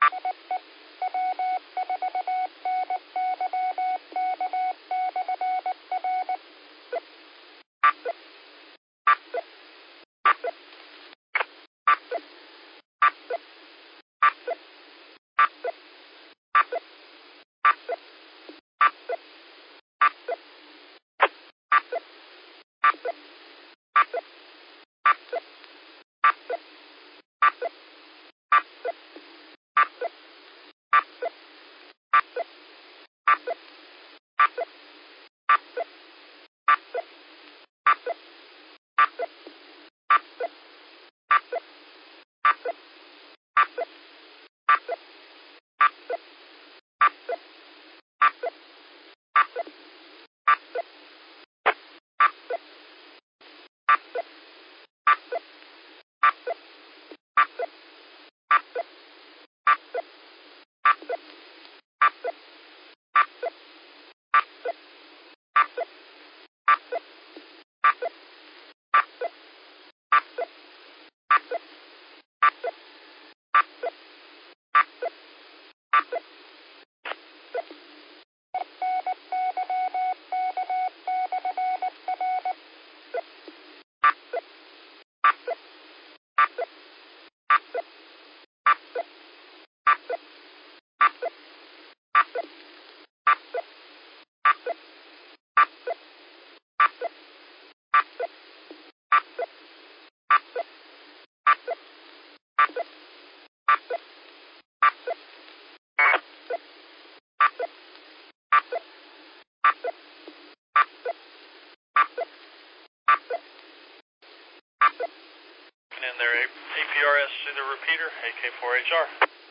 In their APRS to the repeater, AK4HR.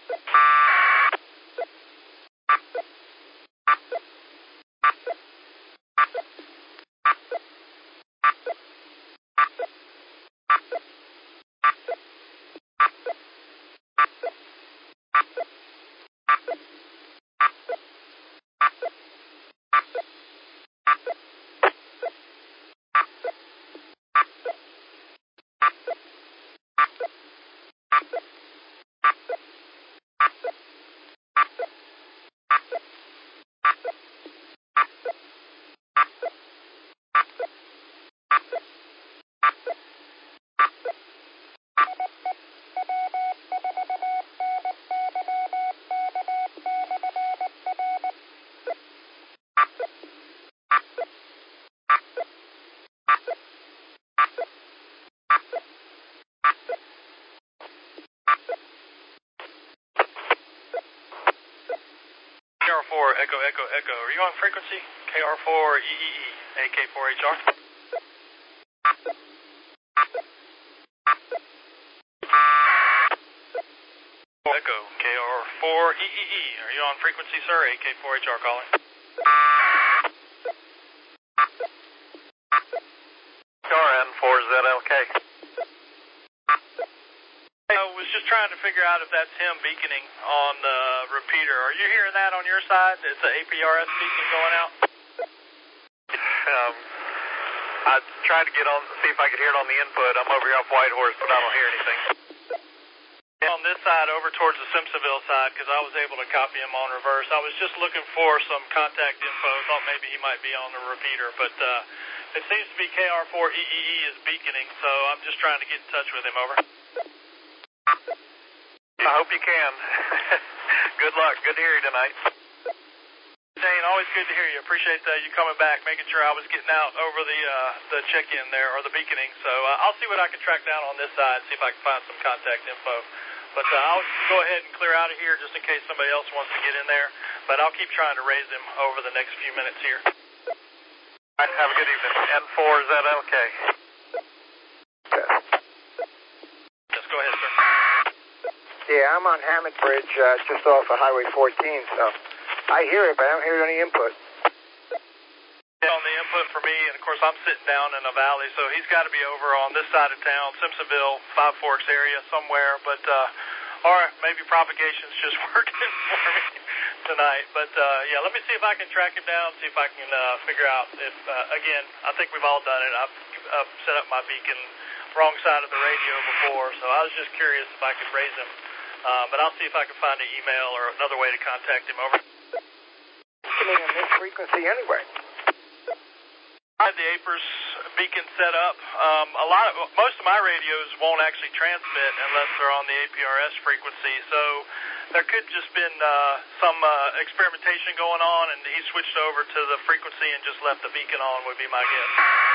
KR4 Echo Echo Echo. Are you on frequency? KR4 EEE AK4HR. Echo KR4 EEE. Are you on frequency, sir? AK4HR calling. RN4ZLK. I was just trying to figure out if that's him beaconing on the repeater. Are you hearing that on your side? It's an APRS beacon going out? I tried to get on, see if I could hear it on the input. I'm over here off Whitehorse, but I don't hear anything. On this side, over towards the Simpsonville side, because I was able to copy him on reverse. I was just looking for some contact info. Thought maybe he might be on the repeater, but it seems to be KR4EEE is beaconing, so I'm just trying to get in touch with him. Over. I hope you can. Good luck. Good to hear you tonight. Dane, always good to hear you. Appreciate you coming back, making sure I was getting out over the check-in there, or the beaconing. So I'll see what I can track down on this side, see if I can find some contact info. But I'll go ahead and clear out of here just in case somebody else wants to get in there. But I'll keep trying to raise him over the next few minutes here. All right, have a good evening. N4ZLK. Yes, go ahead, sir. Yeah, I'm on Hammond Bridge, just off of Highway 14, so I hear it, but I don't hear any input. On the input for me, and of course I'm sitting down in a valley, so he's got to be over on this side of town, Simpsonville, Five Forks area somewhere, but or maybe propagation's just working for me tonight. But yeah, let me see if I can track him down, see if I can figure out if, again, I think we've all done it. I've set up my beacon wrong side of the radio before, so I was just curious if I could raise him But I'll see if I can find an email or another way to contact him. Over. Listening on this frequency anyway. I had the APRS beacon set up. Most of my radios won't actually transmit unless they're on the APRS frequency. So there could just been some experimentation going on, and he switched over to the frequency and just left the beacon on. Would be my guess.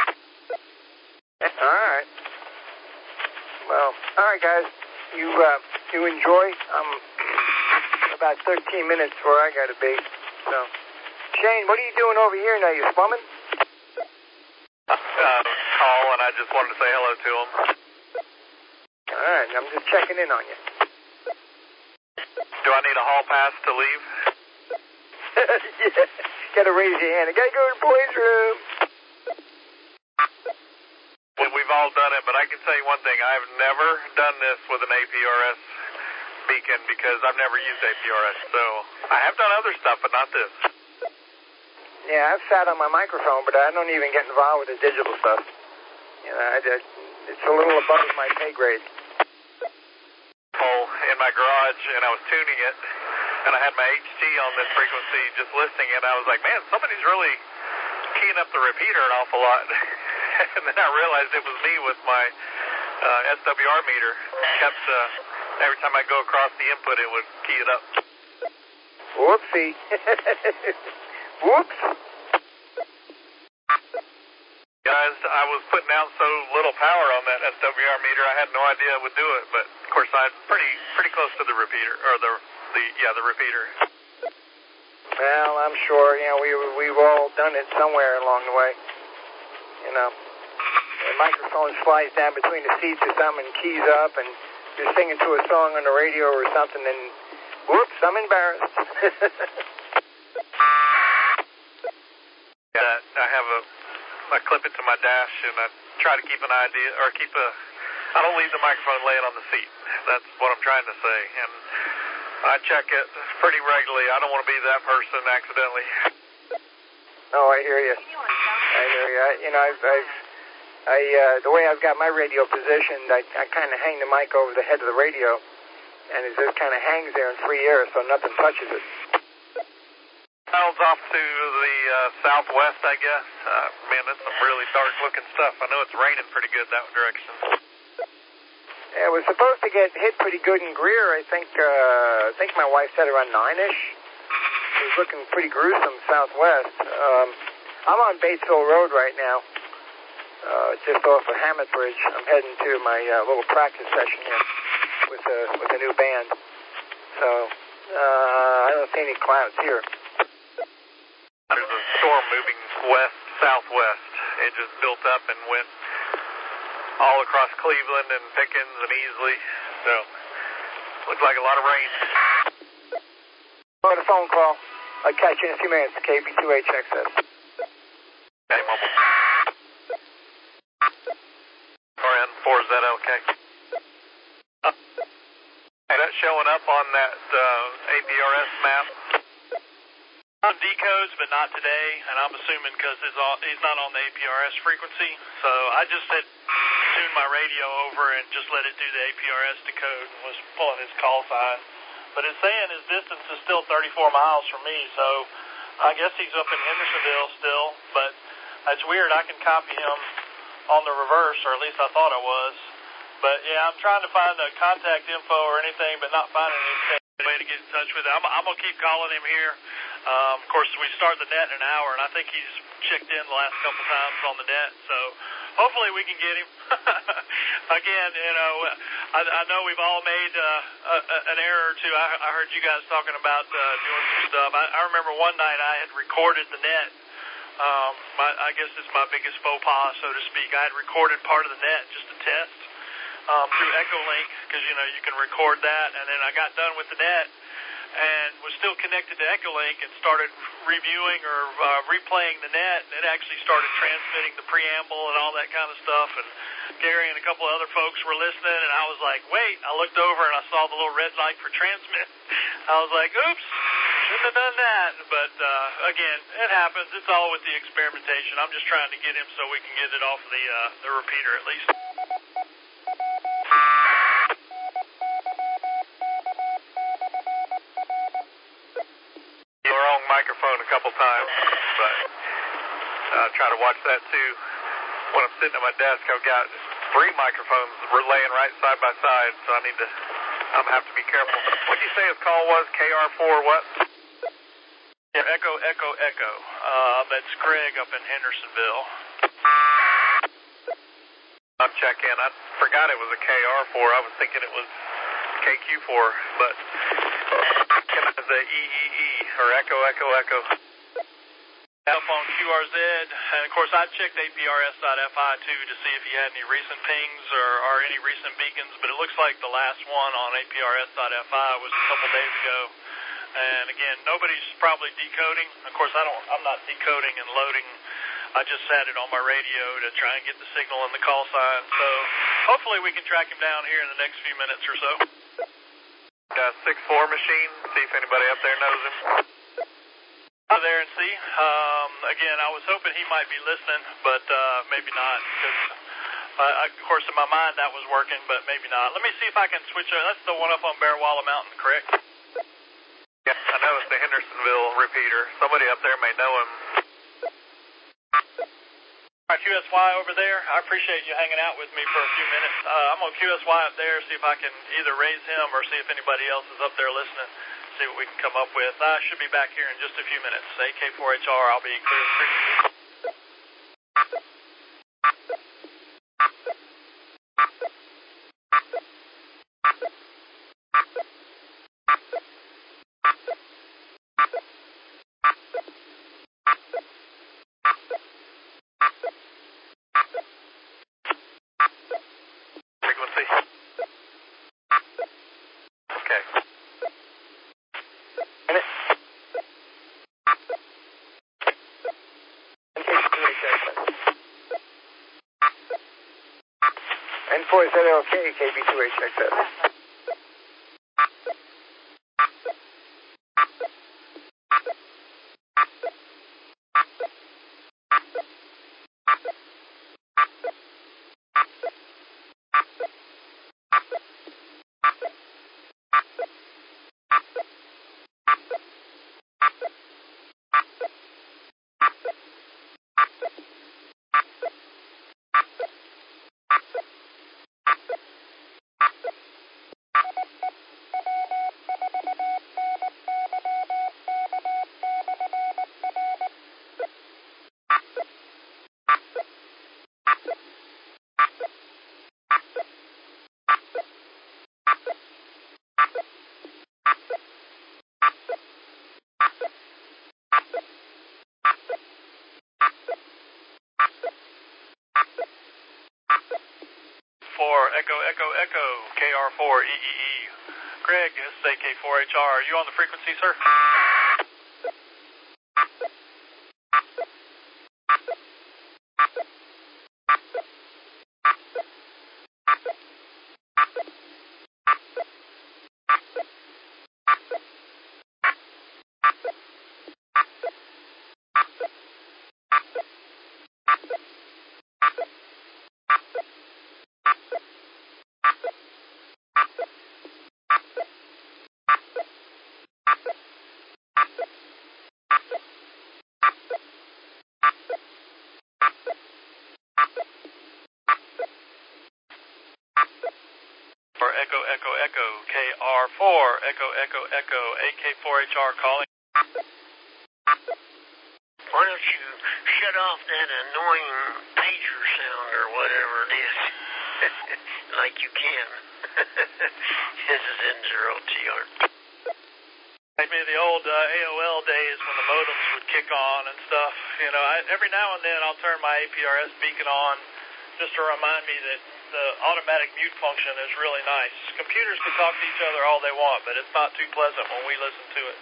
All right. Well, all right, guys. You enjoy. About 13 minutes where I got to be. So, Shane, what are you doing over here now? You swimming? Call, and I just wanted to say hello to him. All right, I'm just checking in on you. Do I need a hall pass to leave? Yeah, gotta raise your hand. I gotta go to the boys' room. Well, we've all done it, but I can tell you one thing. I've never done this with an APRS beacon because I've never used APRS. So I have done other stuff, but not this. Yeah, I've sat on my microphone, but I don't even get involved with the digital stuff. You know, it's a little above my pay grade. In my garage, and I was tuning it, and I had my HT on this frequency, just listening, and I was like, man, somebody's really keying up the repeater an awful lot. And then I realized it was me with my SWR meter. Kept every time I go across the input, it would key it up. Whoopsie. Whoops. Guys, I was putting out so little power on that SWR meter, I had no idea it would do it. But of course, I'm pretty close to the repeater, or the repeater. Well, I'm sure. You know, we've all done it somewhere along the way. You know, the microphone slides down between the seats or something, and keys up, and you're singing to a song on the radio or something, and whoops, I'm embarrassed. Yeah, I clip it to my dash, and I try to keep an idea, or I don't leave the microphone laying on the seat. That's what I'm trying to say, and I check it pretty regularly. I don't want to be that person accidentally. Oh, I hear you. You know, the way I've got my radio positioned, I kind of hang the mic over the head of the radio, and it just kind of hangs there in free air, so nothing touches it. Miles off to the southwest, I guess. Man, that's some really dark-looking stuff. I know it's raining pretty good that direction. Yeah, it was supposed to get hit pretty good in Greer. I think my wife said around 9-ish. It was looking pretty gruesome southwest. I'm on Batesville Road right now, just off of Hammett Bridge. I'm heading to my little practice session here with a new band. So I don't see any clouds here. There's a storm moving southwest. It just built up and went all across Cleveland and Pickens and Easley. So, looks like a lot of rain. On a phone call. I'll catch you in a few minutes, KB2HXS. Okay, mobile. RN4ZLK. Is that showing up on that APRS map? On decodes, but not today, and I'm assuming because he's not on the APRS frequency. So I just had tuned my radio over and just let it do the APRS decode and was pulling his call sign. But it's saying his distance is still 34 miles from me, so I guess he's up in Hendersonville still. But it's weird. I can copy him on the reverse, or at least I thought I was. But yeah, I'm trying to find the contact info or anything, but not finding anything. Way to get in touch with him. I'm gonna keep calling him here. Of course, we start the net in an hour, and I think he's checked in the last couple times on the net. So hopefully we can get him. Again, you know, I know we've all made an error or two. I heard you guys talking about doing some stuff. I remember one night I had recorded the net. I guess it's my biggest faux pas, so to speak. I had recorded part of the net just to test through Echolink, because, you know, you can record that. And then I got done with the net and was still connected to Echolink and started reviewing or replaying the net, and it actually started transmitting the preamble and all that kind of stuff. And Gary and a couple of other folks were listening, and I was like, wait, I looked over and I saw the little red light for transmit. I was like, oops, shouldn't have done that. But again, it happens. It's all with the experimentation. I'm just trying to get him so we can get it off the repeater at least. couple times, but I try to watch that too. When I'm sitting at my desk, I've got 3 microphones laying right side by side, so I'm gonna have to be careful. What did you say his call was? KR4 what? Yeah, Echo, Echo, Echo. That's Greg up in Hendersonville. I'm checking. I forgot it was a KR4. I was thinking it was KQ4, but it's the EEE, or Echo, Echo, Echo. Up on QRZ, and of course I checked APRS.FI too to see if he had any recent pings or any recent beacons, but it looks like the last one on APRS.FI was a couple days ago. And again, nobody's probably decoding. Of course, I'm not decoding and loading. I just had it on my radio to try and get the signal and the call sign. So hopefully we can track him down here in the next few minutes or so. 6-4 machine. See if anybody up there knows him. Over there and see. Again, I was hoping he might be listening, but maybe not. Because, of course, in my mind that was working, but maybe not. Let me see if I can switch. That's the one up on Bearwalla Mountain, correct? Yeah, I know it's the Hendersonville repeater. Somebody up there may know him. All right, QSY over there. I appreciate you hanging out with me for a few minutes. I'm going to QSY up there, see if I can either raise him or see if anybody else is up there listening. See what we can come up with. I should be back here in just a few minutes. AK4HR, I'll be clear of frequency. Frequency. Okay. N4ZLK, KB2HXS. Echo, Echo, Echo, KR4, EEE. Greg, this is AK4HR. Are you on the frequency, sir? For Echo, Echo, Echo, KR4, Echo, Echo, Echo, AK4HR calling. Why don't you shut off that annoying pager sound or whatever it is? Like you can. This is N0TR. Maybe the old AOL days when the modems would kick on and stuff. You know, every now and then I'll turn my APRS beacon on just to remind me that the automatic mute function is really nice. Computers can talk to each other all they want, but it's not too pleasant when we listen to it.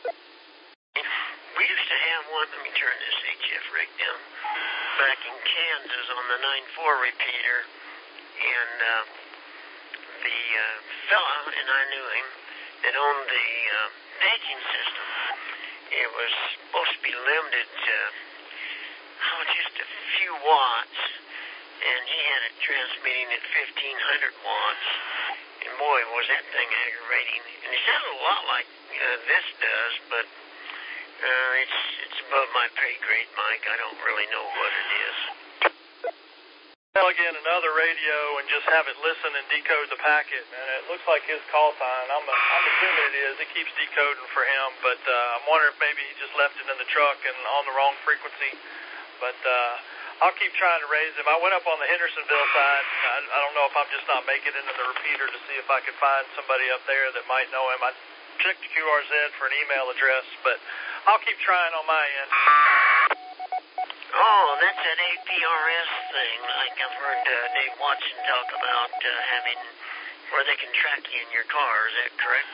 We used to have one, let me turn this HF rig down, back in Kansas on the 9.4 repeater, and the fella, and I knew him, that owned the paging system. It was supposed to be limited to just a few watts, and he had it transmitting at 1,500 watts, and boy, was that thing aggravating. And it sounded a lot like this does, but It's above my pay grade, Mike. I don't really know what it is. Plug in another radio and just have it listen and decode the packet, and it looks like his call sign. I'm assuming it is. It keeps decoding for him, but I'm wondering if maybe he just left it in the truck and on the wrong frequency. But I'll keep trying to raise him. I went up on the Hendersonville side. I don't know if I'm just not making it into the repeater to see if I can find somebody up there that might know him. I checked the QRZ for an email address, but I'll keep trying on my end. Oh, that's that APRS thing, like I've heard Dave Watson talk about having where they can track you in your car. Is that correct?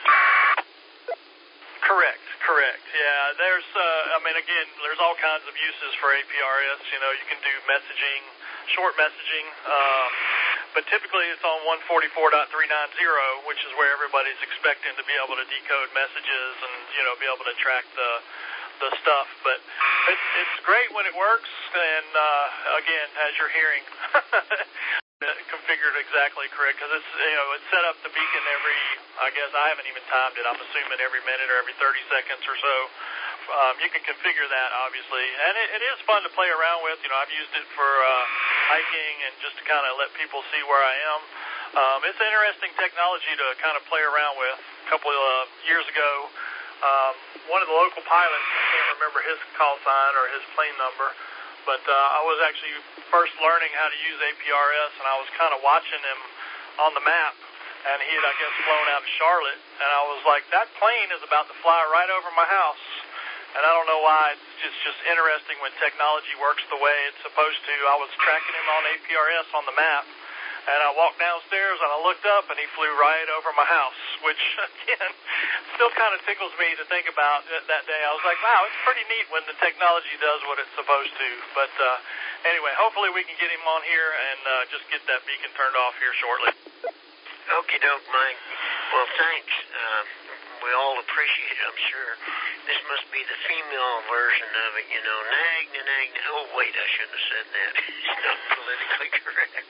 Correct. Yeah, there's, again, there's all kinds of uses for APRS. You know, you can do messaging, short messaging, but typically it's on 144.390, which is where everybody's expecting to be able to decode messages and, you know, be able to track the stuff. But it's great when it works, and again, as you're hearing, configured exactly correct, because it's, you know, it's set up the beacon every, I guess I haven't even timed it, I'm assuming every minute or every 30 seconds or so. You can configure that, obviously, and it is fun to play around with. You know, I've used it for hiking and just to kind of let people see where I am. It's interesting technology to kind of play around with. A couple of years ago, one of the local pilots, I can't remember his call sign or his plane number, but I was actually first learning how to use APRS, and I was kind of watching him on the map, and he had, I guess, flown out to Charlotte, and I was like, that plane is about to fly right over my house. And I don't know why, it's just interesting when technology works the way it's supposed to. I was tracking him on APRS on the map, and I walked downstairs and I looked up and he flew right over my house, which, again, still kind of tickles me to think about that day. I was like, wow, it's pretty neat when the technology does what it's supposed to. But anyway, hopefully we can get him on here and just get that beacon turned off here shortly. Okie doke, Mike. Well, thanks. We all appreciate it, I'm sure. This must be the female version of it, you know. Nag. Oh, wait, I shouldn't have said that. It's not politically correct.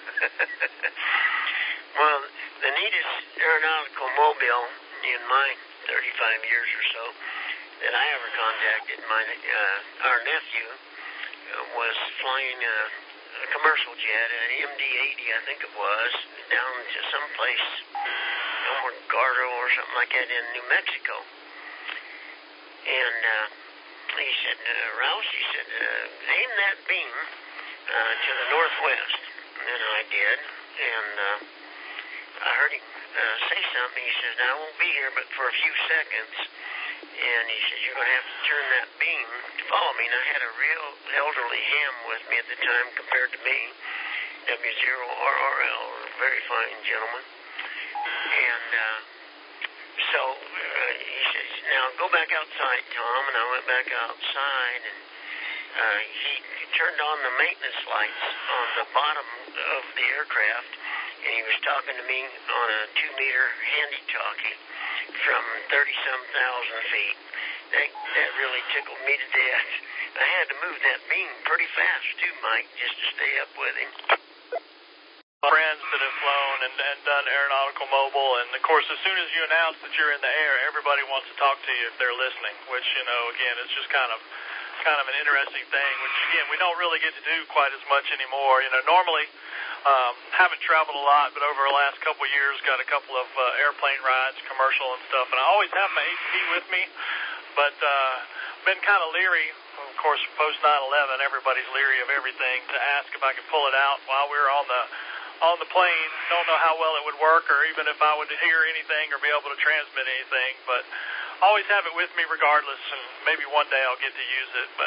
Well, the neatest aeronautical mobile in my 35 years or so that I ever contacted, our nephew was flying a commercial jet, an MD-80, I think it was, down to some place, somewhere Gardo or something like that in New Mexico. And he said, Rouse, he said, aim that beam to the northwest. And I did, and I heard him say something. He said, I won't be here but for a few seconds. And he said, you're going to have to turn that beam to follow me. And I had a real elderly ham with me at the time compared to me, W0RRL, a very fine gentleman. And so he says, now go back outside, Tom. And I went back outside, and he turned on the maintenance lights on the bottom of the aircraft, and he was talking to me on a 2-meter handy-talkie from 30-some thousand feet. That really tickled me to death. I had to move that beam pretty fast, too, Mike, just to stay up with him. Friends that have flown and done aeronautical mobile, and of course, as soon as you announce that you're in the air, everybody wants to talk to you if they're listening, which, you know, again, it's just kind of an interesting thing, which, again, we don't really get to do quite as much anymore. You know, normally, haven't traveled a lot, but over the last couple of years, got a couple of airplane rides, commercial and stuff, and I always have my HP with me, but been kind of leery. Of course, post 9/11, everybody's leery of everything, to ask if I could pull it out while we were on the plane. Don't know how well it would work, or even if I would hear anything or be able to transmit anything, but always have it with me regardless, and maybe one day I'll get to use it. But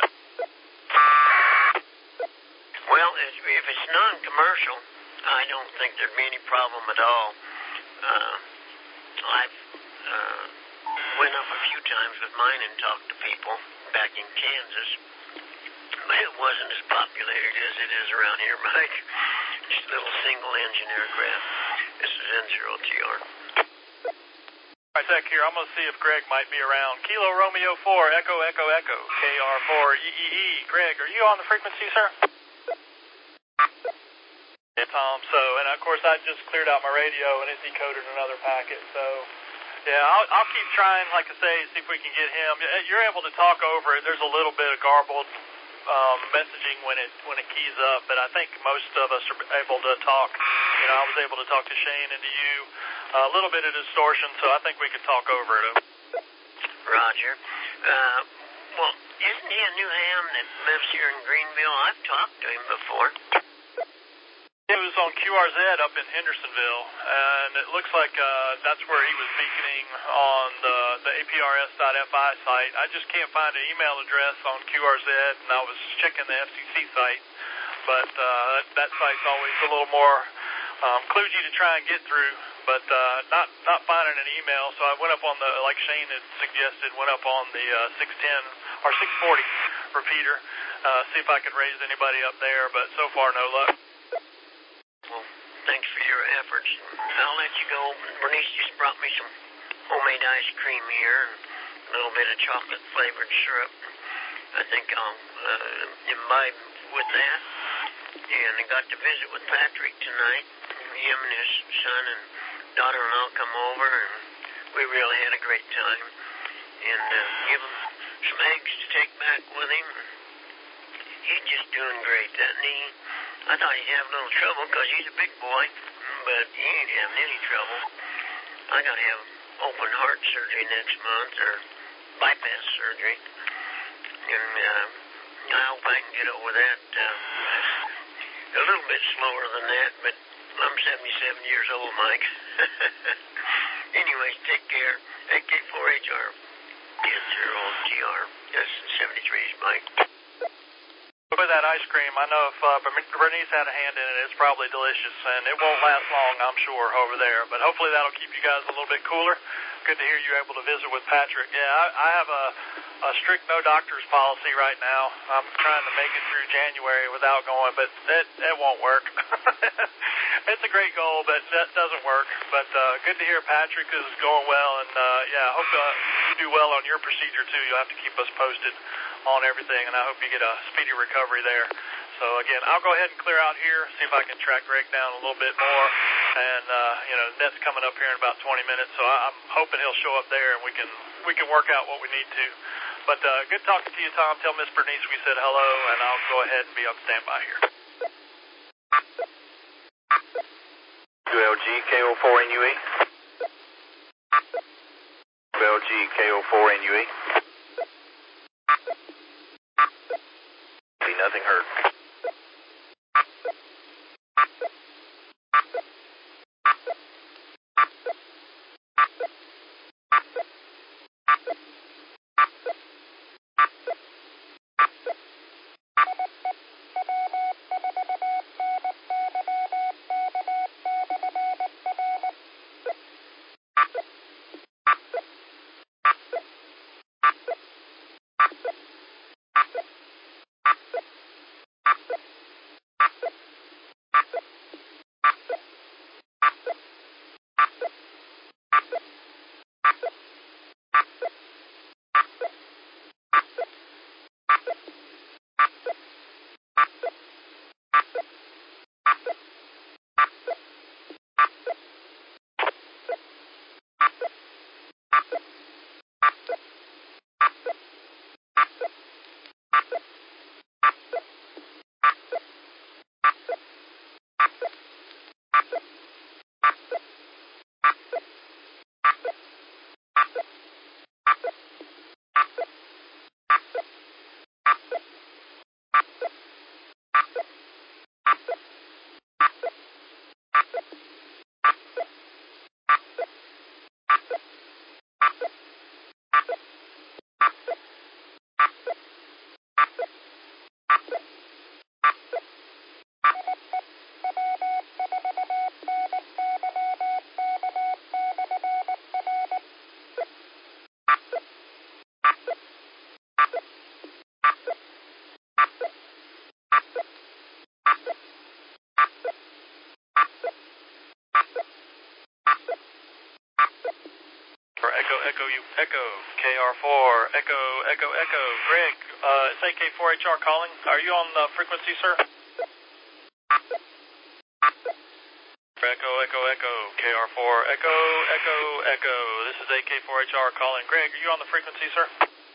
well, if it's non-commercial, I don't think there'd be any problem at all. I've went up a few times with mine and talked to people back in Kansas, but it wasn't as populated as it is around here, Mike. Just a little single-engine aircraft. This is N0TR. All right, Tech here. I'm going to see if Greg might be around. Kilo Romeo 4, Echo, Echo, Echo, KR4EEE. Greg, are you on the frequency, sir? Yeah, Tom. So, and of course, I just cleared out my radio and it decoded another packet. So, Yeah, I'll keep trying, like I say, see if we can get him. You're able to talk over it. There's a little bit of garbled messaging when it keys up, but I think most of us are able to talk. You know, I was able to talk to Shane and to you. A little bit of distortion, so I think we could talk over it. Roger. Well, isn't he a new ham that lives here in Greenville? I've talked to him before. It was on QRZ up in Hendersonville, and it looks like that's where he was beaconing on the APRS.FI site. I just can't find an email address on QRZ, and I was checking the FCC site, but that site's always a little more kludgy to try and get through, but not finding an email, so I went up on the, like Shane had suggested, went up on the 610 or 640 repeater, see if I could raise anybody up there, but so far no luck. Well, thanks for your efforts. I'll let you go. Bernice just brought me some homemade ice cream here and a little bit of chocolate-flavored syrup. I think I'll imbibe with that. And I got to visit with Patrick tonight. Him and his son and daughter-in-law come over, and we really had a great time. And give him some eggs to take back with him. He's just doing great, isn't he? I thought he'd have a little trouble because he's a big boy, but he ain't having any trouble. I got to have open heart surgery next month, or bypass surgery. And I hope I can get over that. A little bit slower than that, but I'm 77 years old, Mike. Anyways, take care. AK4HR. N0TR. Yes, 73's Mike. With that ice cream, I know if Bernice had a hand in it, it's probably delicious, and it won't last long, I'm sure, over there. But hopefully that'll keep you guys a little bit cooler. Good to hear you're able to visit with Patrick. Yeah, I have a strict no doctors policy right now. I'm trying to make it through January without going, but it won't work. It's a great goal, but that doesn't work. But good to hear Patrick is going well, and yeah, I hope you do well on your procedure too. You'll have to keep us posted on everything, and I hope you get a speedy recovery there. So again, I'll go ahead and clear out here, see if I can track Greg down a little bit more, and you know, Net's coming up here in about 20 minutes, so I'm hoping he'll show up there and we can work out what we need to. But good talking to you, Tom. Tell Miss Bernice we said hello, and I'll go ahead and be on standby here. ULG KO4NUE. ULG KO4NUE. See nothing heard. Echo, KR4, Echo. Greg, it's AK4HR calling. Are you on the frequency, sir? Echo, Echo, Echo, KR4, Echo, Echo, Echo. This is AK4HR calling. Greg, are you on the frequency, sir?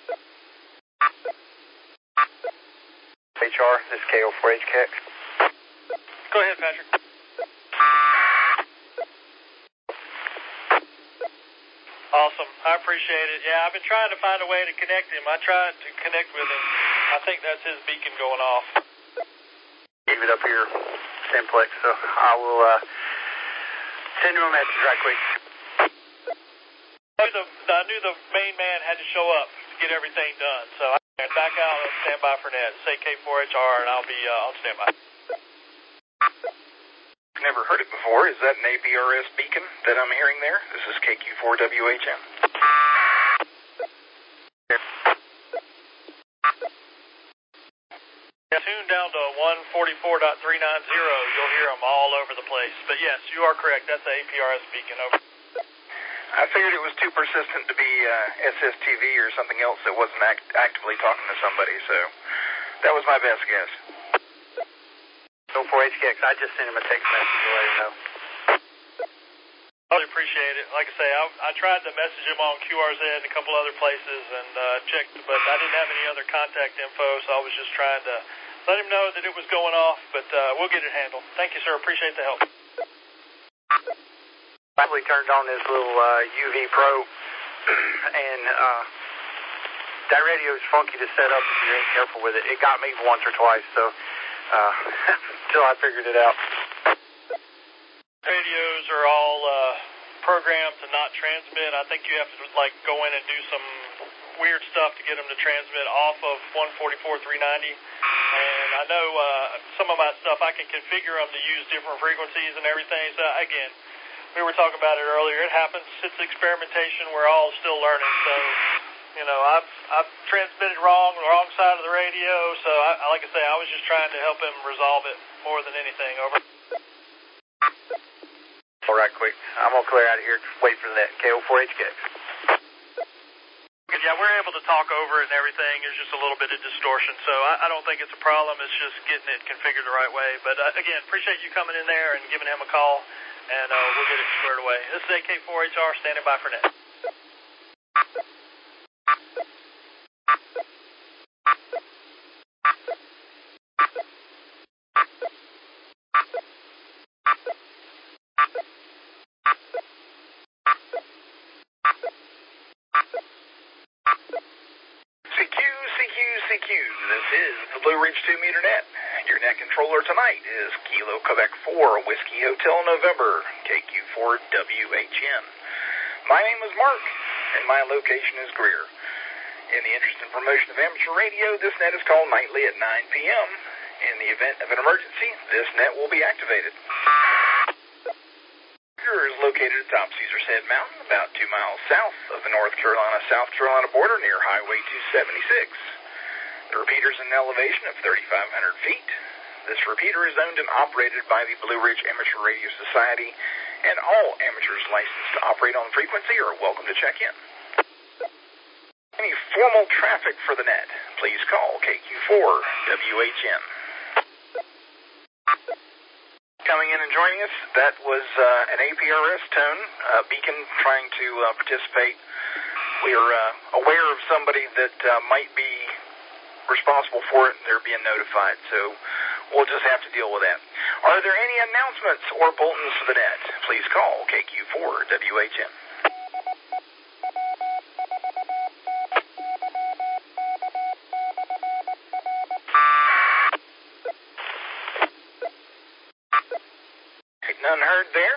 HR, this is KO4HKX. Go ahead, Patrick. Awesome. I appreciate it. Yeah, I've been trying to find a way to connect him. I tried to connect with him. I think that's his beacon going off. Leave it up here, simplex, so I will send him a message right quick. I knew the main man had to show up to get everything done, so I can back out and stand by for Ned. Say K4HR, and I'll be on standby. Never heard it before. Is that an APRS beacon that I'm hearing there? This is KQ4WHM. Tune down to 144.390. You'll hear them all over the place. But yes, you are correct. That's the APRS beacon. Over. I figured it was too persistent to be SSTV or something else that wasn't actively talking to somebody, so that was my best guess. So for HKX, I just sent him a text message to let him know. I really appreciate it. Like I say, I tried to message him on QRZ and a couple other places and checked, but I didn't have any other contact info, so I was just trying to let him know that it was going off, but we'll get it handled. Thank you, sir. Appreciate the help. Finally turned on this little UV Pro, and that radio is funky to set up if you ain't careful with it. It got me once or twice, so until I figured it out. Radios are all programmed to not transmit. I think you have to go in and do some weird stuff to get them to transmit off of 144.390. And I know some of my stuff I can configure them to use different frequencies and everything. So again, we were talking about it earlier. It happens. It's experimentation. We're all still learning. So, you know, I've transmitted wrong side of the radio. So, like I say, I was just trying to help him resolve it more than anything. Over. All right, quick. I'm going to clear out of here. Wait for that KO4HKX. Yeah, we're able to talk over it and everything. There's just a little bit of distortion. So I don't think it's a problem. It's just getting it configured the right way. But, again, appreciate you coming in there and giving him a call. And we'll get it squared away. This is AK4HR standing by for Ned. CQ. This is the Blue Ridge 2 Meter Net. Your net controller tonight is Kilo Quebec 4, Whiskey Hotel November, KQ4WHN. My name is Mark, and my location is Greer. In the interest and promotion of amateur radio, this net is called nightly at 9 p.m. In the event of an emergency, this net will be activated. Greer is located atop Caesar's Head Mountain, about 2 miles south of the North Carolina-South Carolina border near Highway 276. The repeater is an elevation of 3,500 feet. This repeater is owned and operated by the Blue Ridge Amateur Radio Society, and all amateurs licensed to operate on the frequency are welcome to check in. Any formal traffic for the net, please call KQ4WHN. Coming in and joining us, that was an APRS tone, beacon trying to participate. We are aware of somebody that might be responsible for it, and they're being notified, so we'll just have to deal with that. Are there any announcements or bulletins for the net? Please call KQ4WHN. None heard there.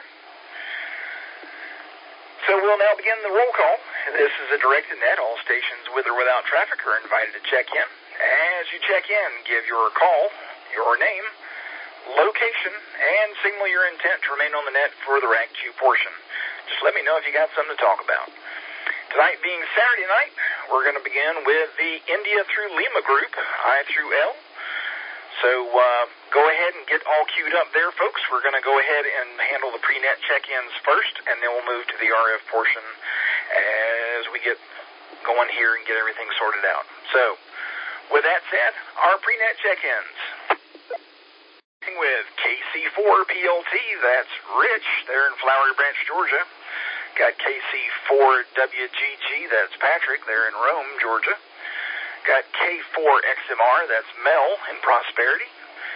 So we'll now begin the roll call. This is a directed net. All stations with or without traffic are invited to check in. As you check in, give your call, your name, location, and signal your intent to remain on the net for the Rag 2 portion. Just let me know if you got something to talk about. Tonight being Saturday night, we're going to begin with the India through Lima group, I through L. So go ahead and get all queued up there, folks. We're going to go ahead and handle the pre-net check-ins first, and then we'll move to the RF portion as we get going here and get everything sorted out. So, with that said, our pre-net check-ins. with KC4PLT, that's Rich, there in Flowery Branch, Georgia. Got KC4WGG, that's Patrick, there in Rome, Georgia. Got K4XMR, that's Mel in Prosperity.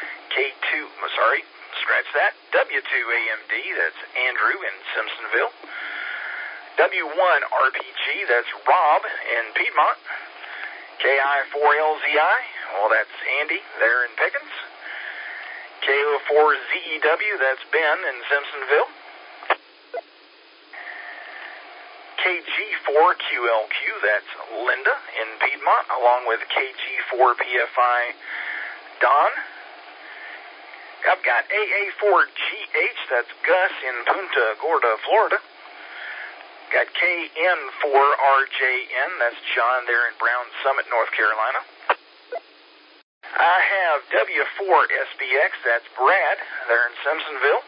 W2AMD, that's Andrew in Simpsonville. W1RPG, that's Rob in Piedmont. KI4LZI, well, that's Andy there in Pickens. KO4ZEW, that's Ben in Simpsonville. KG4QLQ, that's Linda in Piedmont, along with KG4PFI Don. I've got AA4GH, that's Gus in Punta Gorda, Florida. Got KN4RJN, that's John there in Brown Summit, North Carolina. I have W4SBX, that's Brad there in Simpsonville.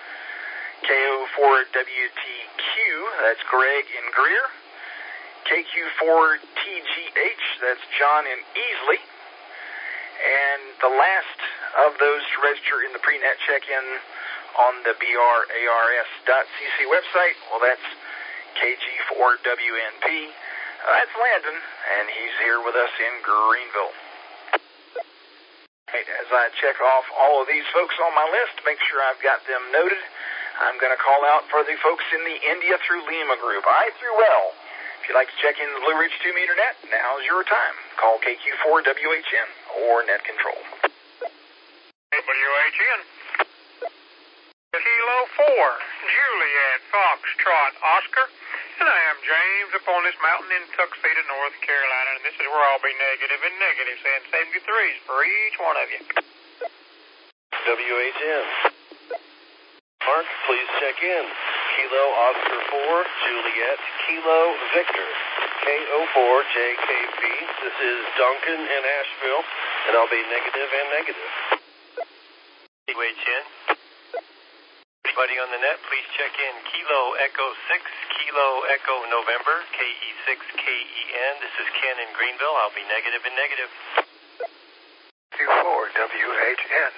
KO4WTQ, that's Greg in Greer. KQ4TGH, that's John in Easley. And the last of those to register in the pre-net check-in on the BRARS.cc website, well, that's KG4WNP. That's Landon, and he's here with us in Greenville. Right, as I check off all of these folks on my list, make sure I've got them noted, I'm going to call out for the folks in the India through Lima group, I through L. If you'd like to check in the Blue Ridge 2 meter net, now's your time. Call KQ4WHN or Net Control. WHN. Kilo 4, Juliet, Foxtrot, Oscar, and I am James up on this mountain in Tuxedo, North Carolina, and this is where I'll be negative and negative, saying 73s for each one of you. WHN. Mark, please check in. Kilo Oscar 4, Juliet, Kilo Victor, KO4JKV. This is Duncan in Asheville, and I'll be negative and negative. WHN. Everybody on the net, please check in. Kilo Echo 6, Kilo Echo November, KE6KEN. This is Ken in Greenville. I'll be negative and negative. Q4WHN.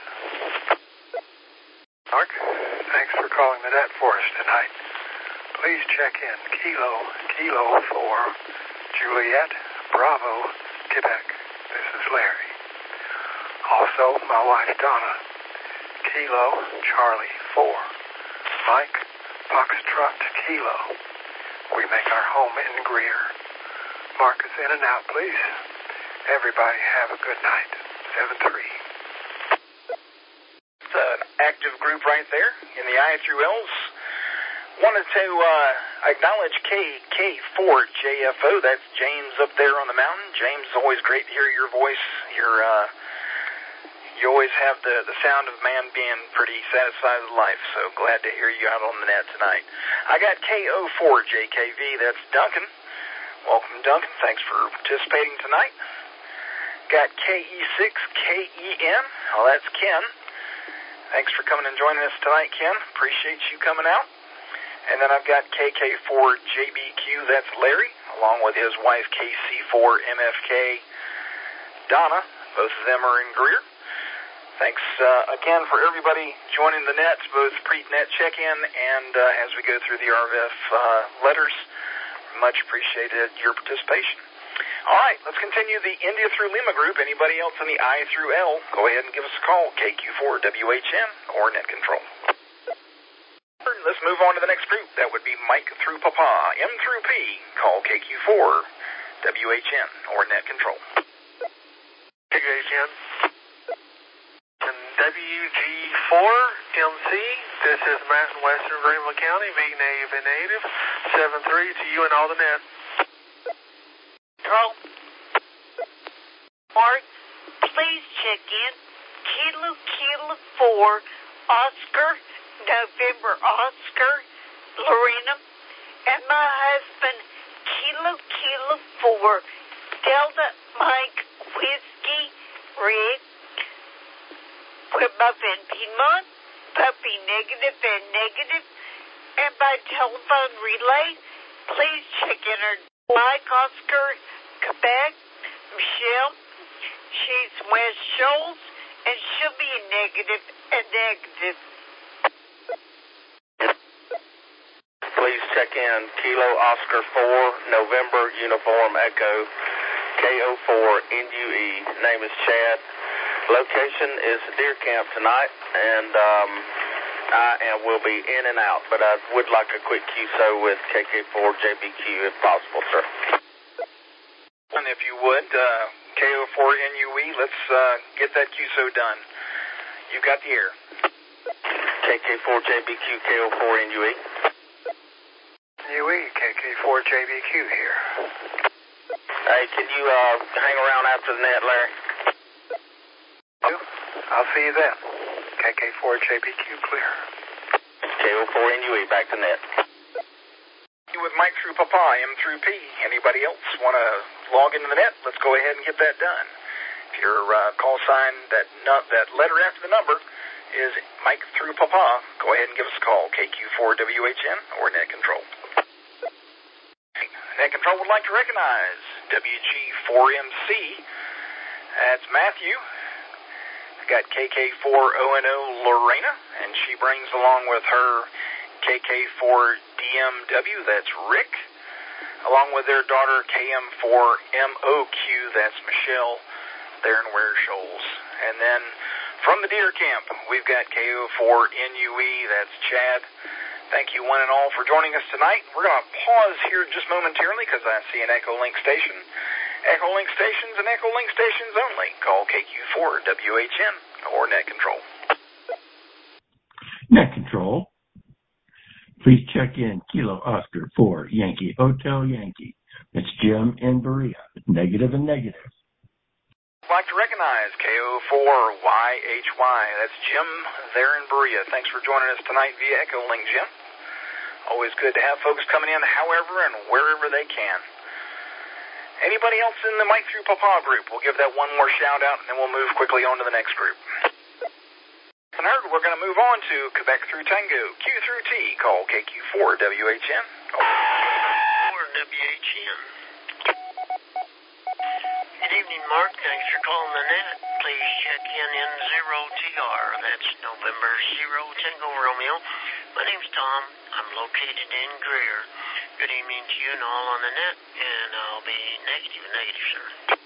Mark, thanks for calling the net for us tonight. Please check in. Kilo 4, Juliet, Bravo, Quebec. This is Larry. Also, my wife Donna. Kilo, Charlie 4, Mike, Foxtrot, Kilo. We make our home in Greer. Mark us in and out, please. Everybody have a good night. 7-3. It's an active group right there in the I through L's. Wanted to acknowledge KK4JFO. That's James up there on the mountain. James, it's always great to hear your voice. You always have the sound of a man being pretty satisfied with life, so glad to hear you out on the net tonight. I got KO4JKV. That's Duncan. Welcome, Duncan. Thanks for participating tonight. Got KE6KEN. Oh, that's Ken. Thanks for coming and joining us tonight, Ken. Appreciate you coming out. And then I've got KK4JBQ, that's Larry, along with his wife KC4MFK, Donna. Both of them are in Greer. Thanks again for everybody joining the nets, both pre-net check-in and as we go through the RVF letters. Much appreciated your participation. All right, let's continue the India through Lima group. Anybody else in the I through L, go ahead and give us a call, KQ4WHN or Net Control. Let's move on to the next group. That would be Mike through Papa, M through P. Call KQ4WHN or Net Control. WHN. And WG4MC. This is Matt in Western Greenville County, being native and native. 7-3 to you and all the net. Control. Mark, please check in. Kilo 4, Oscar, November Oscar, Lorena, and my husband, Kilo 4, Delta Mike Whiskey, Rick. We're both in Piedmont, puppy negative and negative, and by telephone relay, please check in our Mike Oscar, Quebec, Michelle, she's West Shoals, and she'll be a negative. Please check in Kilo Oscar 4, November Uniform Echo, KO4 NUE. Name is Chad. Location is Deer Camp tonight, and I will be in and out, but I would like a quick QSO with KK4 JBQ if possible, sir. And if you would, KO4 NUE, let's get that QSO done. You've got the air. KK4 JBQ, KO4 NUE. NUE, KK4 JBQ here. Hey, can you hang around after the net, Larry? I'll see you then. KK4 JBQ clear. KO4 NUE, back to net. With Mike through Papa, M through P. Anybody else want to log into the net? Let's go ahead and get that done. If your call sign, that letter after the number is Mike through Papa, go ahead and give us a call, KQ4WHN or Net Control. Net Control would like to recognize WG4MC. That's Matthew. Got KK4ONO Lorena, and she brings along with her KK4DMW, that's Rick, along with their daughter KM4MOQ, that's Michelle, there in Ware Shoals. And then from the Deer Camp, we've got KO4NUE, that's Chad. Thank you one and all for joining us tonight. We're going to pause here just momentarily because I see an Echo Link station. Echo Link stations and Echo Link stations only. Call KQ4WHN or Net Control. Net Control. Please check in Kilo Oscar 4 Yankee Hotel Yankee. It's Jim in Berea. Negative and negative. I'd like to recognize KO4YHY. That's Jim there in Berea. Thanks for joining us tonight via Echo Link, Jim. Always good to have folks coming in however and wherever they can. Anybody else in the Mike Through Papa group? We'll give that one more shout out and then we'll move quickly on to the next group. And we're going to move on to Quebec Through Tango, Q through T. Call KQ4WHN. 4WHN. Good evening, Mark. Thanks for calling the net. Please check in N0TR. That's November 0 Tango Romeo. My name's Tom. I'm located in Greer. Good evening to you and all on the net, and I'll be negative, sir.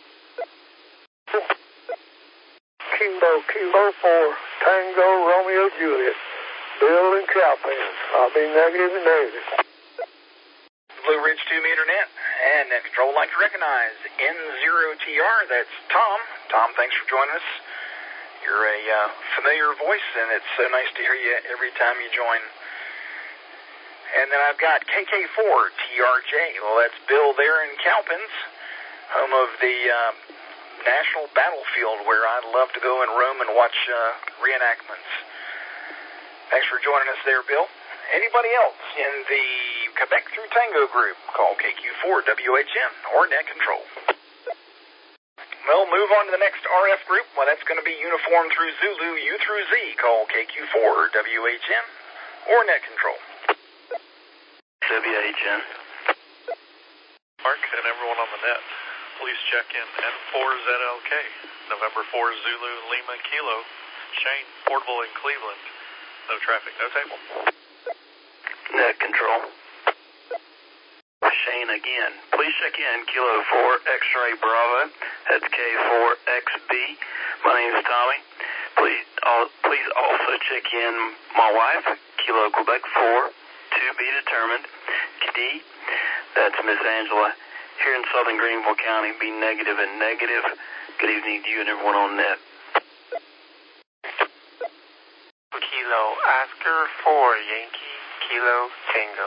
Kilo 4, Tango, Romeo, Juliet. Bill and Cowpens. I'll be negative. Blue Ridge 2-meter net, and Net Control would like to recognize N0TR. That's Tom. Tom, thanks for joining us. You're a familiar voice, and it's so nice to hear you every time you join. And then I've got KK4TRJ. Well, that's Bill there in Cowpens, home of the National Battlefield, where I love to go and roam and watch reenactments. Thanks for joining us there, Bill. Anybody else in the Quebec Through Tango group? Call KQ4WHN or Net Control. Well, move on to the next RF group. Well, that's going to be Uniform Through Zulu, U through Z. Call KQ4WHN or Net Control. WHN. Mark and everyone on the net, please check in N4ZLK, November 4 Zulu Lima Kilo, Shane, portable in Cleveland. No traffic, no table. Net Control. Shane again. Please check in Kilo 4 X-Ray Bravo. That's K4XB. My name is Tommy. Please also check in my wife, Kilo Quebec 4. To be determined. D, that's Miss Angela. Here in southern Greenville County, be negative and negative. Good evening to you and everyone on net. Kilo Oscar 4 Yankee Kilo Tango,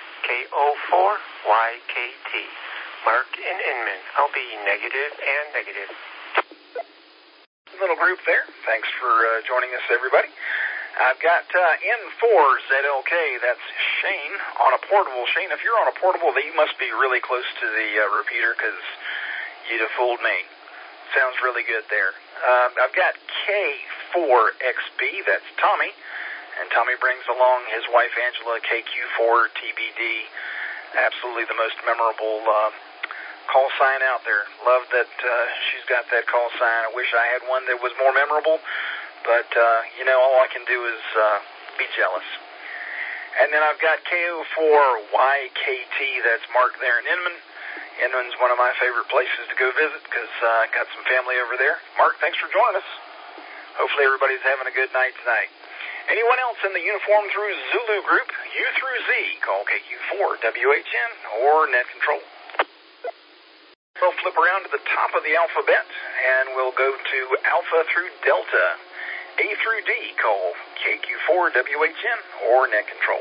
KO4YKT. Mark in Inman. I'll be negative and negative. Little group there. Thanks for joining us, everybody. I've got N4ZLK, that's Shane, on a portable. Shane, if you're on a portable, you must be really close to the repeater because you'd have fooled me. Sounds really good there. I've got K4XB, that's Tommy, and Tommy brings along his wife Angela, KQ4TBD. Absolutely the most memorable call sign out there. Love that she's got that call sign. I wish I had one that was more memorable, but, all I can do is be jealous. And then I've got KO4YKT, that's Mark there in Inman. Inman's one of my favorite places to go visit because I got some family over there. Mark, thanks for joining us. Hopefully everybody's having a good night tonight. Anyone else in the Uniform Through Zulu group, U through Z, call KQ4WHN or Net Control. We'll flip around to the top of the alphabet, and we'll go to Alpha through Delta. A through D, call KQ4WHN or Net Control.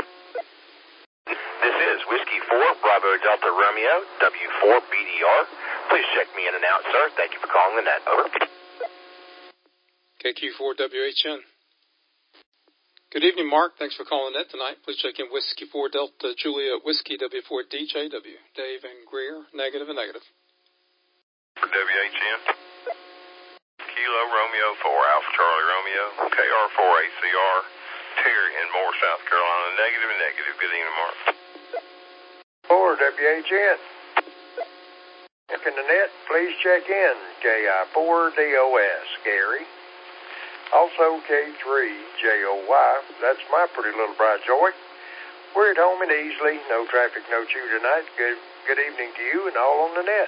This is Whiskey 4, Bravo Delta Romeo, W4BDR. Please check me in and out, sir. Thank you for calling the net. Over. KQ4WHN. Good evening, Mark. Thanks for calling net tonight. Please check in Whiskey 4 Delta Juliet Whiskey W4DJW. Dave and Greer, negative and negative. For WHN. Kilo Romeo 4 Alpha Charlie Romeo, KR4ACR, Terry in Moore, South Carolina, negative and negative. Good evening, Mark. 4 WHN. Checking the net, please check in KI4DOS, Gary. Also K3JOY, that's my pretty little bride Joy. We're at home and easily, no traffic, no chew tonight. Good evening to you and all on the net.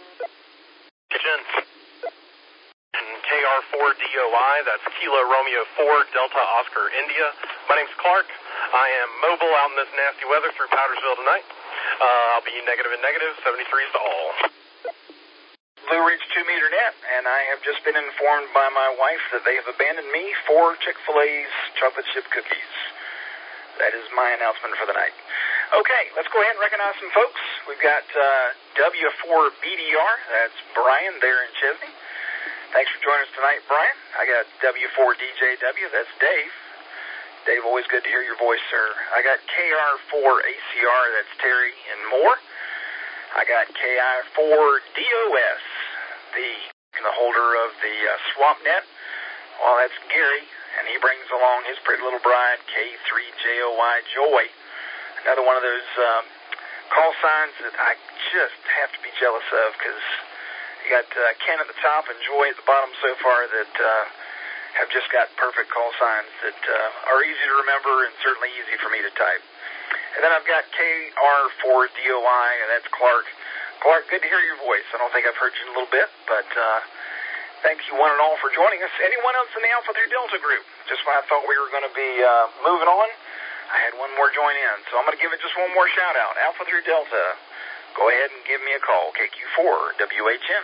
KR4DOI, that's Kilo Romeo 4 Delta Oscar India. My name's Clark. I am mobile out in this nasty weather through Powdersville tonight. I'll be negative and negative, 73s to all. Blue Ridge 2-meter net, and I have just been informed by my wife that they have abandoned me for Chick-fil-A's chocolate chip cookies. That is my announcement for the night. Okay, let's go ahead and recognize some folks. We've got W4BDR, that's Brian there in Chesney. Thanks for joining us tonight, Brian. I got W4DJW, that's Dave. Dave, always good to hear your voice, sir. I got KR4ACR, that's Terry and Moore. I got KI4DOS, the holder of the swamp net. Well, that's Gary, and he brings along his pretty little bride, K3JOY Joy. Another one of those call signs that I just have to be jealous of because you got Ken at the top and Joy at the bottom so far that have just got perfect call signs that are easy to remember and certainly easy for me to type. And then I've got KR4DOI, and that's Clark. Clark, good to hear your voice. I don't think I've heard you in a little bit, but thank you one and all for joining us. Anyone else in the Alpha through Delta group? Just when I thought we were going to be moving on, I had one more join in. So I'm going to give it just one more shout-out. Alpha through Delta, go ahead and give me a call, KQ4WHN.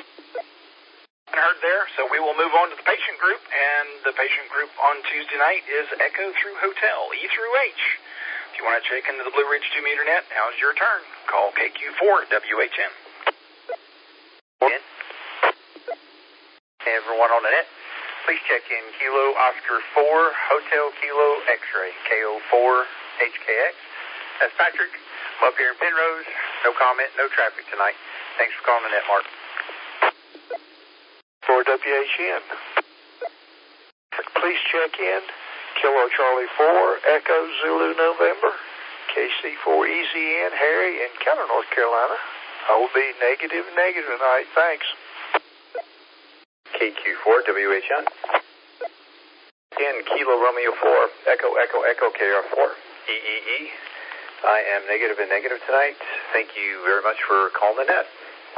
Heard there, so we will move on to the patient group, and the patient group on Tuesday night is Echo through Hotel, E through H. If you want to check into the Blue Ridge 2-meter net, now's your turn. Call KQ4WHN. Hey, everyone on the net, please check in Kilo Oscar 4 Hotel Kilo X-ray, KO4HKX. That's Patrick. I'm up here in Penrose. No comment, no traffic tonight. Thanks for calling the net, Mark. 4 WHN. Please check in Kilo Charlie 4 Echo Zulu November, KC4EZN Harry in Keller, North Carolina. I will be negative tonight. Thanks. KQ4WHN. In Kilo Romeo 4 Echo KR4 EEE. I am negative tonight. Thank you very much for calling the net.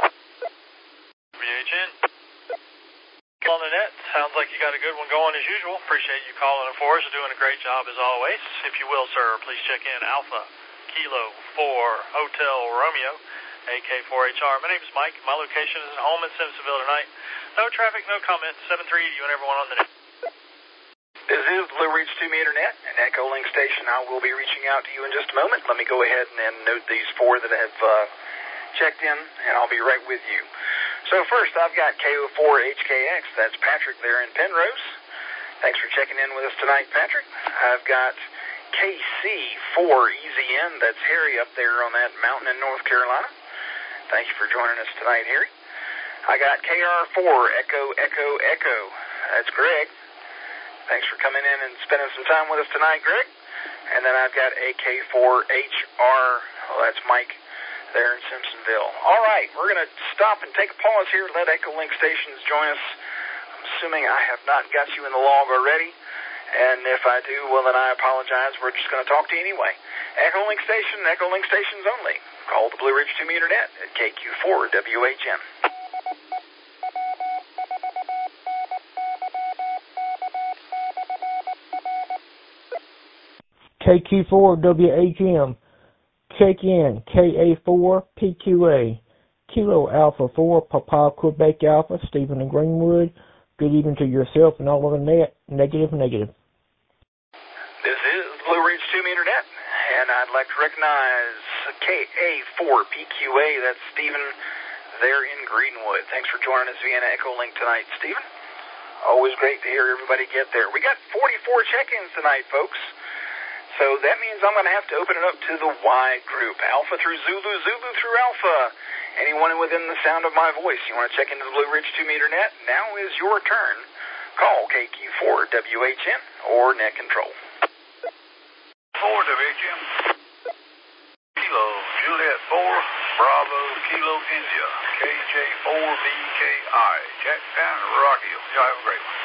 WHN. On the net, sounds like you got a good one going as usual. Appreciate you calling in for us. You're doing a great job as always. If you will, sir, please check in Alpha Kilo 4 Hotel Romeo, AK4HR. My name is Mike. My location is at home in Simpsonville tonight. No traffic, no comment. 7-3 to you and everyone on the net. This is Blue Ridge 2-meter net, an Echo Link station. I will be reaching out to you in just a moment. Let me go ahead and note these 4 that have checked in, and I'll be right with you. So first, I've got KO4HKX. That's Patrick there in Penrose. Thanks for checking in with us tonight, Patrick. I've got KC4EZN. That's Harry up there on that mountain in North Carolina. Thank you for joining us tonight, Harry. I got KR4 Echo. That's Greg. Thanks for coming in and spending some time with us tonight, Greg. And then I've got AK4HR. Well, that's Mike. there in Simpsonville. All right, we're going to stop and take a pause here, let Echolink stations join us. I'm assuming I have not got you in the log already, and if I do, well, then I apologize. We're just going to talk to you anyway. Echolink stations only. Call the Blue Ridge 2-meter net at KQ4WHN. KQ4WHM. Check in KA4PQA. Kilo Alpha 4 Papa Quebec Alpha, Stephen in Greenwood. Good evening to yourself and all on the net. Negative. This is Blue Ridge 2-meter net, and I'd like to recognize KA4PQA. That's Stephen there in Greenwood. Thanks for joining us via Echolink tonight, Stephen. Always great to hear everybody get there. We got 44 check-ins tonight, folks. So that means I'm going to have to open it up to the wide group. Alpha through Zulu, Zulu through Alpha. Anyone within the sound of my voice, you want to check into the Blue Ridge 2-meter net? Now is your turn. Call KQ4WHN or net control. 4WHN. Kilo Juliet 4 Bravo Kilo India KJ4BKI Jackpan Rocky. Y'all have a great one.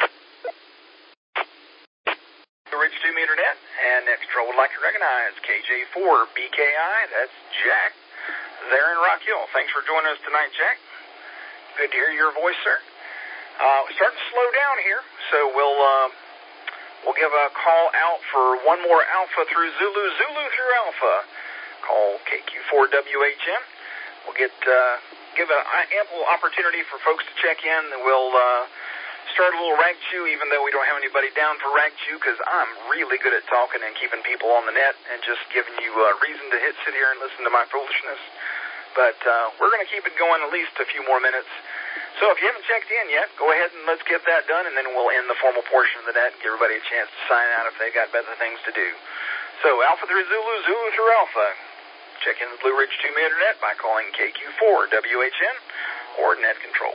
Ridge 2-meter net, and net control would like to recognize KJ4BKI. That's Jack there in Rock Hill. Thanks for joining us tonight, Jack. Good to hear your voice, sir. We're starting to slow down here, so we'll give a call out for one more Alpha through Zulu, Zulu through Alpha. Call KQ4WHN. We'll give an ample opportunity for folks to check in. We'll start a little rank chew, even though we don't have anybody down for rank chew, because I'm really good at talking and keeping people on the net and just giving you a reason to sit here and listen to my foolishness. But we're going to keep it going at least a few more minutes. So if you haven't checked in yet, go ahead and let's get that done, and then we'll end the formal portion of the net and give everybody a chance to sign out if they've got better things to do. So Alpha through Zulu, Zulu through Alpha. Check in the Blue Ridge 2-meter net by calling KQ4WHN or net control.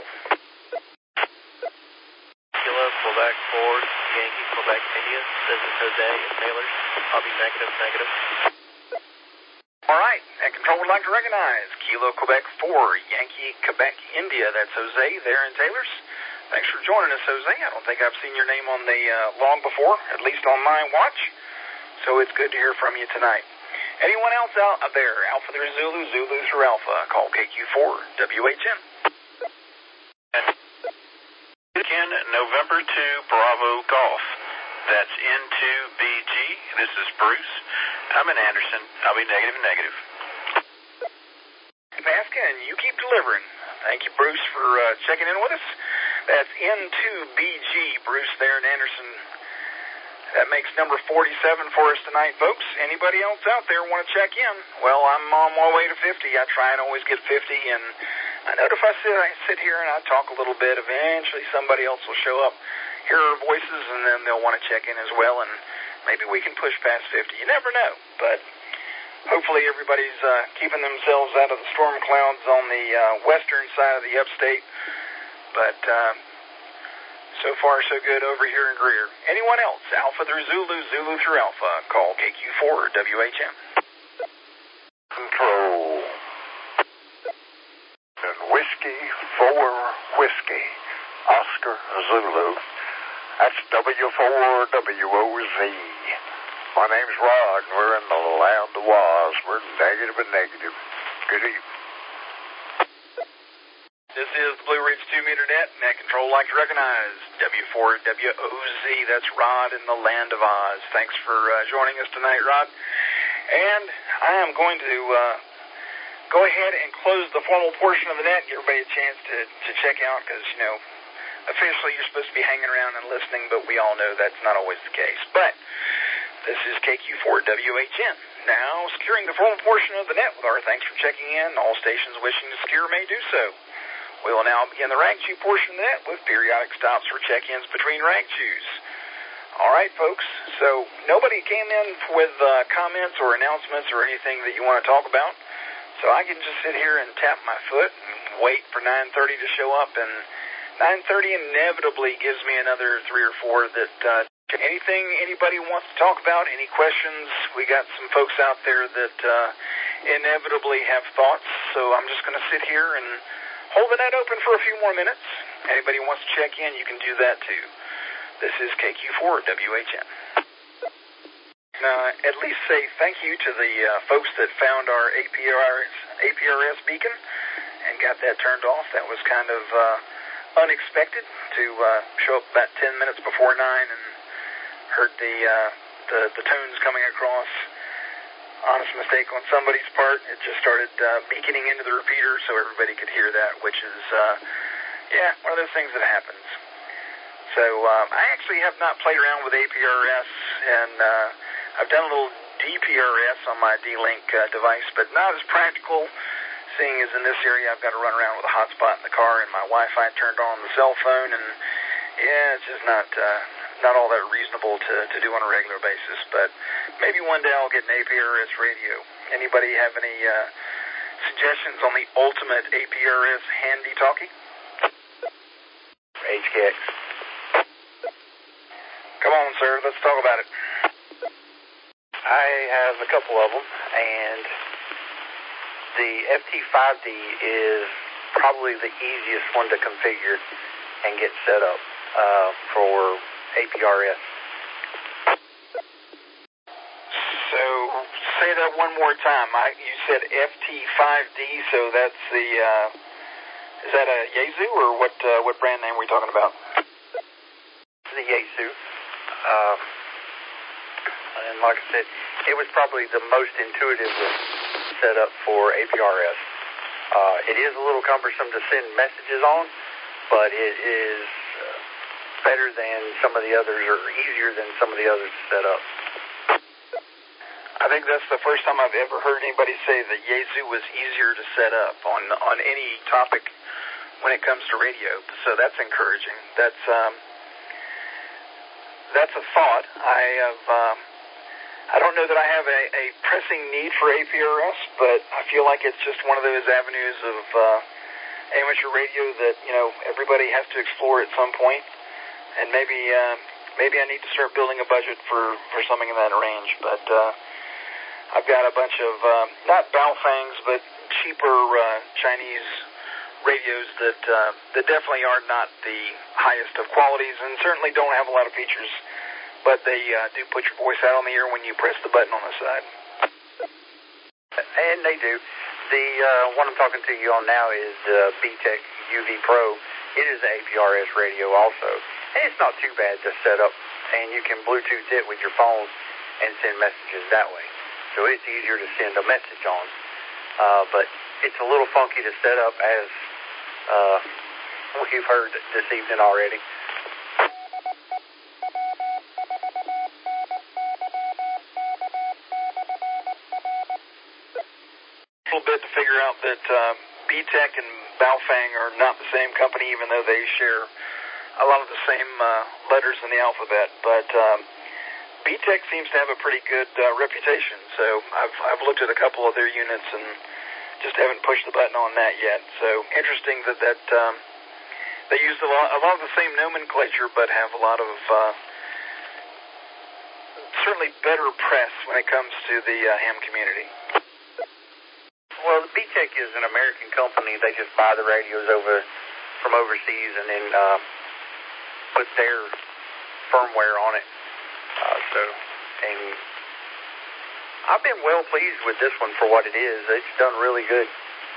Kilo, Quebec 4, Yankee, Quebec, India. This is Jose and Taylor. I'll be negative. All right, net control would like to recognize Kilo, Quebec 4, Yankee, Quebec, India. That's Jose there in Taylor's. Thanks for joining us, Jose. I don't think I've seen your name on the log before, at least on my watch. So it's good to hear from you tonight. Anyone else out there? Alpha through Zulu, Zulu through Alpha. Call KQ4WHN. Ken, November 2, Bravo Golf. That's N2BG. This is Bruce. I'm in Anderson. I'll be negative. Pasca, and you keep delivering. Thank you, Bruce, for checking in with us. That's N2BG, Bruce there in Anderson. That makes number 47 for us tonight, folks. Anybody else out there want to check in? Well, I'm on my way to 50. I try and always get 50, and I know if I sit here and I talk a little bit, eventually somebody else will show up, hear our voices, and then they'll want to check in as well, and maybe we can push past 50. You never know, but hopefully everybody's keeping themselves out of the storm clouds on the western side of the upstate, but so far so good over here in Greer. Anyone else? Alpha through Zulu, Zulu through Alpha. Call KQ4WHN. Control. And Whiskey 4 Whiskey. Oscar Zulu. That's W4WOZ. My name's Rod, and we're in the land of Oz. We're negative. Good evening. This is the Blue Ridge 2-meter net. Net control like to recognize W4WOZ. That's Rod in the land of Oz. Thanks for joining us tonight, Rod. And I am going to go ahead and close the formal portion of the net, give everybody a chance to check out, because, you know, officially you're supposed to be hanging around and listening, but we all know that's not always the case. But this is KQ4WHN. Now, securing the formal portion of the net with our thanks for checking in. All stations wishing to secure may do so. We will now begin the rank chew portion of the net with periodic stops for check-ins between rank chews. All right, folks, so nobody came in with comments or announcements or anything that you want to talk about, so I can just sit here and tap my foot and wait for 9:30 to show up, and 9:30 inevitably gives me another 3 or 4 that anything anybody wants to talk about, any questions. We got some folks out there that inevitably have thoughts, so I'm just going to sit here and hold the net open for a few more minutes. Anybody wants to check in, you can do that too. This is KQ4 WHN. At least say thank you to the folks that found our APRS beacon and got that turned off. That was kind of unexpected to show up about 10 minutes before 9 and heard the tones coming across. Honest mistake on somebody's part. It just started beaconing into the repeater so everybody could hear that, which is, one of those things that happens. So I actually have not played around with APRS, and I've done a little DPRS on my D-Link device, but not as practical, seeing as in this area I've got to run around with a hotspot in the car and my Wi-Fi turned on the cell phone, and it's just not all that reasonable to do on a regular basis. But maybe one day I'll get an APRS radio. Anybody have any suggestions on the ultimate APRS handy-talkie? HKX. Come on, sir. Let's talk about it. I have a couple of them, and the FT5D is probably the easiest one to configure and get set up for APRS. So, say that one more time. You said FT5D, so that's the, is that a Yaesu, or what brand name are we talking about? The Yaesu. And like I said, it was probably the most intuitive setup for APRS. It is a little cumbersome to send messages on, but it is better than some of the others, or easier than some of the others to set up. I think that's the first time I've ever heard anybody say that Yaesu was easier to set up on any topic when it comes to radio. So that's encouraging. That's a thought. I don't know that I have a pressing need for APRS, but I feel like it's just one of those avenues of amateur radio that, everybody has to explore at some point. And maybe I need to start building a budget for something in that range. But I've got a bunch of, not Baofangs, but cheaper Chinese radios that definitely are not the highest of qualities and certainly don't have a lot of features. But they do put your voice out on the air when you press the button on the side. And they do. The one I'm talking to you on now is BTEC UV Pro. It is an APRS radio also. And it's not too bad to set up, and you can Bluetooth it with your phone and send messages that way. So it's easier to send a message on. But it's a little funky to set up, as we've heard this evening already. A little bit to figure out that BTEC and Baofeng are not the same company, even though they share a lot of the same letters in the alphabet. But BTEC seems to have a pretty good reputation, so I've looked at a couple of their units and just haven't pushed the button on that yet. So interesting that they use a lot of the same nomenclature, but have a lot of certainly better press when it comes to the ham community. Well, the BTEC is an American company. They just buy the radios from overseas and then put their firmware on it. And I've been well pleased with this one for what it is. It's done really good.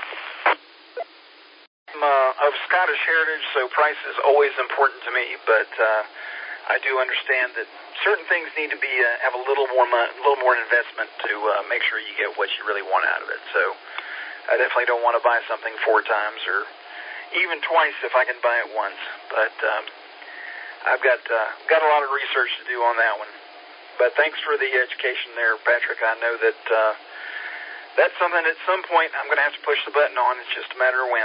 I'm of Scottish heritage, so price is always important to me, but I do understand that certain things need to be have a little more investment to make sure you get what you really want out of it. So I definitely don't want to buy something 4 times or even twice if I can buy it once. But I've got a lot of research to do on that one. But thanks for the education there, Patrick. I know that that's something at some point I'm going to have to push the button on. It's just a matter of when.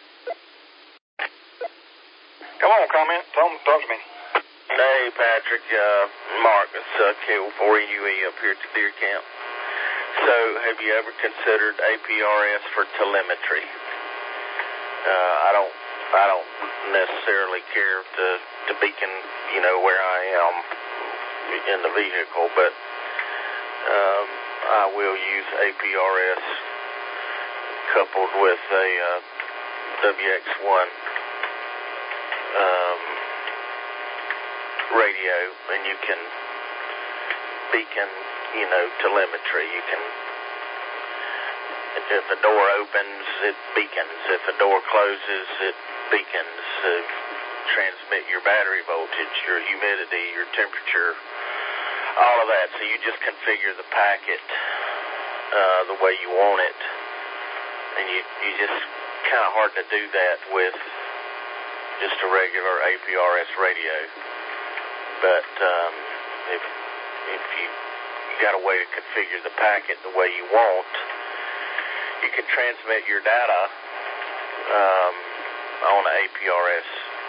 Come on, comment. Talk to me. Hey, Patrick. Mark, it's KO4UE up here at Deer Camp. So, have you ever considered APRS for telemetry? I don't necessarily care to beacon, where I am in the vehicle, but I will use APRS coupled with a WX1 radio, and you can beacon, telemetry. You can, if a door opens, it beacons. If a door closes, it beacons. Transmit your battery voltage, your humidity, your temperature, all of that. So you just configure the packet the way you want it, and you just kind of hard to do that with just a regular APRS radio. But if you got a way to configure the packet the way you want, you can transmit your data on an APRS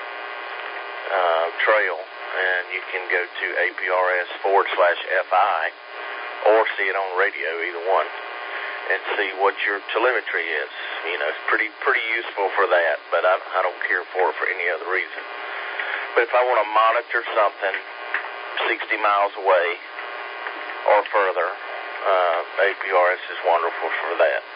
trail, and you can go to APRS/FI or see it on radio, either one, and see what your telemetry is. It's pretty useful for that, but I don't care for it for any other reason. But if I want to monitor something 60 miles away or further, APRS is wonderful for that.